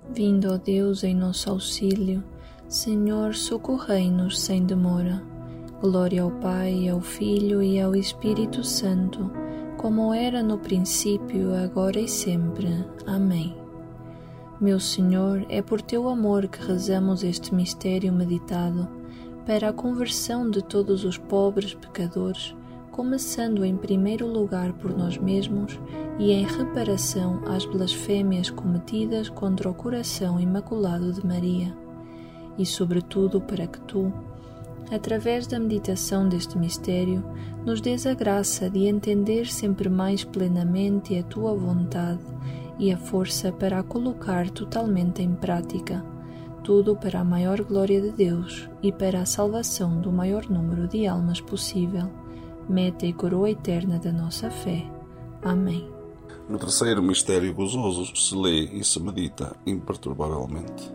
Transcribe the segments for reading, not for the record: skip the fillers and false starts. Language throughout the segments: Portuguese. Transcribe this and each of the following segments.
Vindo, ó Deus, em nosso auxílio, Senhor, socorrei-nos sem demora. Glória ao Pai, ao Filho e ao Espírito Santo, como era no princípio, agora e sempre. Amém. Meu Senhor, é por teu amor que rezamos este mistério meditado, para a conversão de todos os pobres pecadores, começando em primeiro lugar por nós mesmos e em reparação às blasfémias cometidas contra o coração imaculado de Maria, e sobretudo para que tu, através da meditação deste mistério, nos dês a graça de entender sempre mais plenamente a tua vontade e a força para a colocar totalmente em prática, tudo para a maior glória de Deus e para a salvação do maior número de almas possível, meta e coroa eterna da nossa fé. Amém. No terceiro mistério gozoso se lê e se medita imperturbavelmente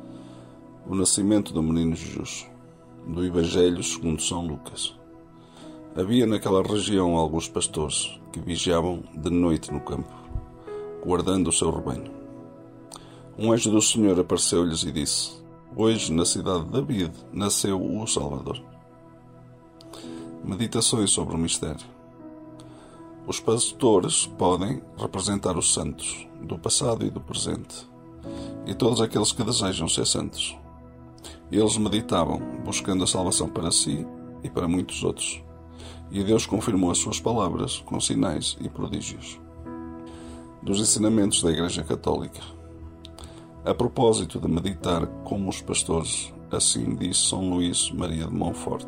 o nascimento do menino Jesus, do Evangelho segundo São Lucas. Havia naquela região alguns pastores que vigiavam de noite no campo, guardando o seu rebanho. Um anjo do Senhor apareceu-lhes e disse: Hoje, na cidade de David, nasceu o Salvador. Meditações sobre o mistério. Os pastores podem representar os santos do passado e do presente, e todos aqueles que desejam ser santos. Eles meditavam, buscando a salvação para si e para muitos outros, e Deus confirmou as suas palavras com sinais e prodígios. Dos ensinamentos da Igreja Católica. A propósito de meditar como os pastores, assim disse São Luís Maria de Montfort: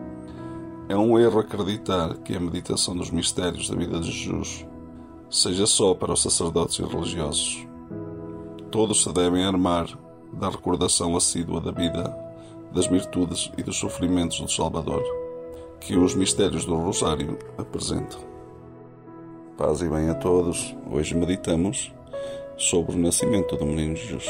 é um erro acreditar que a meditação dos mistérios da vida de Jesus seja só para os sacerdotes e religiosos. Todos se devem armar da recordação assídua da vida, das virtudes e dos sofrimentos do Salvador, que os mistérios do Rosário apresentam. Paz e bem a todos. Hoje meditamos sobre o nascimento do menino Jesus.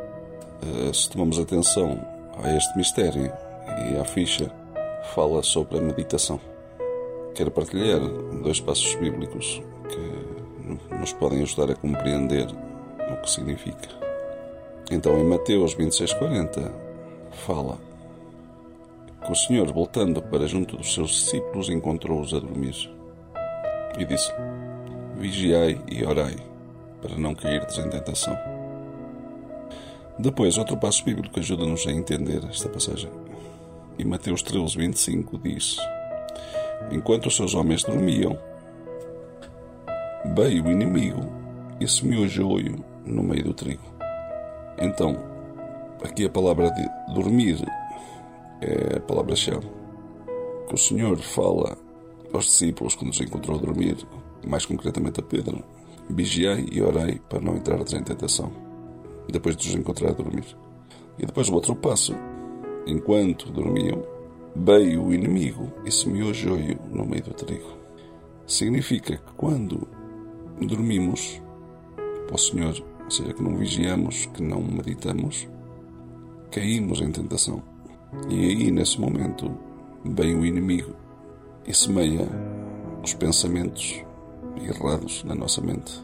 Se tomamos atenção a este mistério e à ficha, fala sobre a meditação. Quero partilhar 2 passos bíblicos que nos podem ajudar a compreender o que significa. Então, em Mateus 26:40, fala que o Senhor, voltando para junto dos seus discípulos, encontrou-os a dormir e disse: Vigiai e orai, para não cairdes em tentação. Depois, outro passo bíblico ajuda-nos a entender esta passagem. Em Mateus 13:25 diz: Enquanto os seus homens dormiam, veio o inimigo e semeou joio no meio do trigo. Então, aqui a palavra de dormir é a palavra-chave, que o Senhor fala aos discípulos quando os encontrou a dormir, mais concretamente a Pedro: Vigiai e orai para não entrardes em tentação, depois de os encontrar a dormir. E depois o outro passo: enquanto dormiam, veio o inimigo e semeou joio no meio do trigo. Significa que quando dormimos para o Senhor, ou seja, que não vigiamos, que não meditamos, caímos em tentação. E aí, nesse momento, vem o inimigo e semeia os pensamentos errados na nossa mente.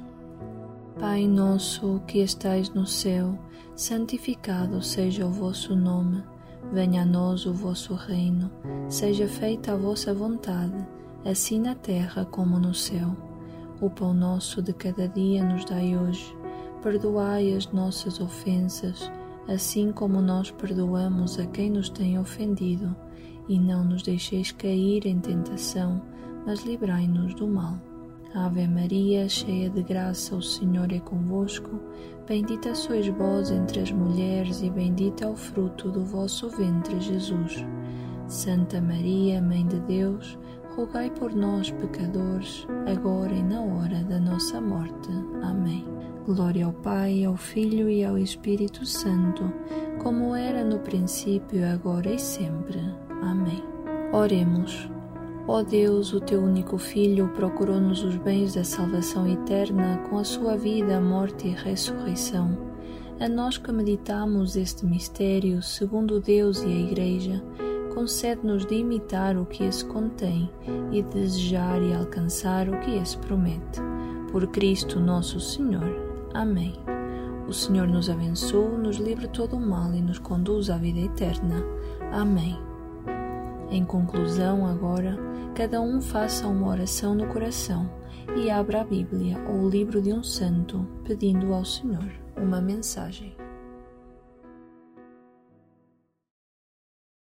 Pai nosso que estais no céu, santificado seja o vosso nome. Venha a nós o vosso reino, seja feita a vossa vontade, assim na terra como no céu. O pão nosso de cada dia nos dai hoje. Perdoai as nossas ofensas, assim como nós perdoamos a quem nos tem ofendido. E não nos deixeis cair em tentação, mas livrai-nos do mal. Ave Maria, cheia de graça, o Senhor é convosco. Bendita sois vós entre as mulheres e bendito é o fruto do vosso ventre, Jesus. Santa Maria, Mãe de Deus, rogai por nós, pecadores, agora e na hora da nossa morte. Amém. Glória ao Pai, ao Filho e ao Espírito Santo, como era no princípio, agora e sempre. Amém. Oremos. Ó Deus, o teu único Filho procurou-nos os bens da salvação eterna com a sua vida, morte e ressurreição. A nós que meditamos este mistério, segundo Deus e a Igreja, concede-nos de imitar o que esse contém e de desejar e alcançar o que esse promete. Por Cristo nosso Senhor. Amém. O Senhor nos abençoe, nos livre de todo o mal e nos conduz à vida eterna. Amém. Em conclusão, agora, cada um faça uma oração no coração e abra a Bíblia ou o livro de um santo, pedindo ao Senhor uma mensagem.